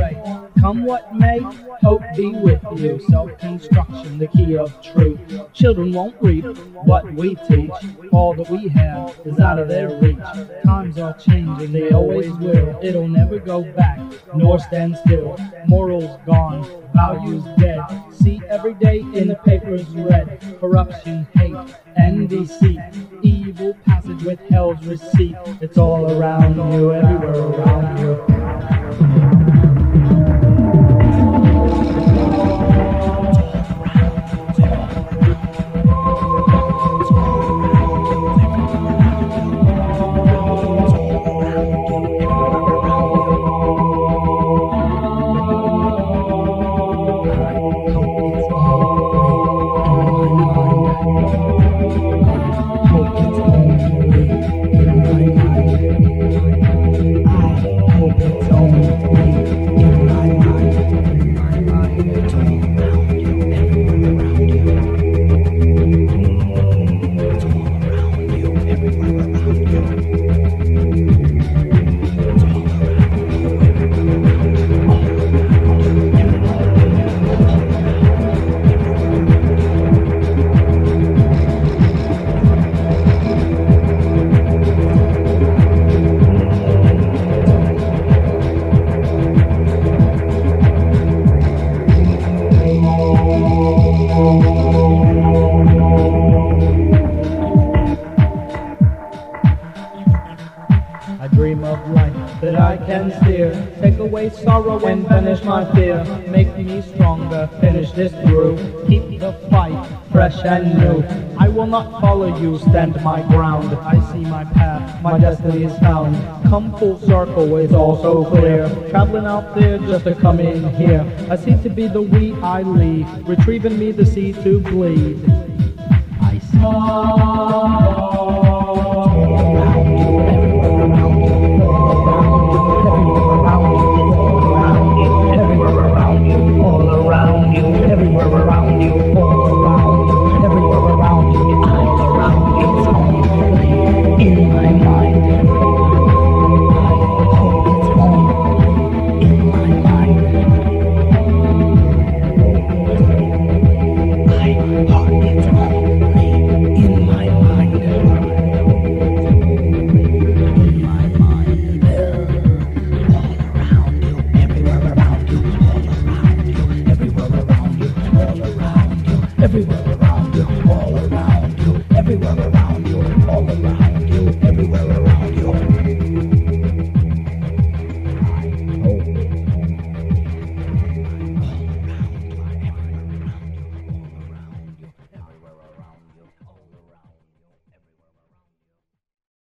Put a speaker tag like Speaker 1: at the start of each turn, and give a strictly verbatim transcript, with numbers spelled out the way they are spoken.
Speaker 1: way. Come what may, hope be with you. Self-construction, the key of truth. Children won't reap what we teach. All that we have is out of their reach. Times are changing, they always will. It'll never go back, nor stand still. Morals gone, values dead. See every day in the papers read. Corruption, hate, and deceit. Evil passage with hell's receipt. It's all around you, everywhere around you. I dream of life that I can steer. Take away sorrow and banish my fear. Make me stronger, finish this through. Keep the fight fresh and new. I will not follow you, stand my ground. I see my path, my destiny is found. Come full circle, it's all so clear. Traveling out there just to come in here. I see to be the we I lead. Retrieving me the sea to bleed. I see.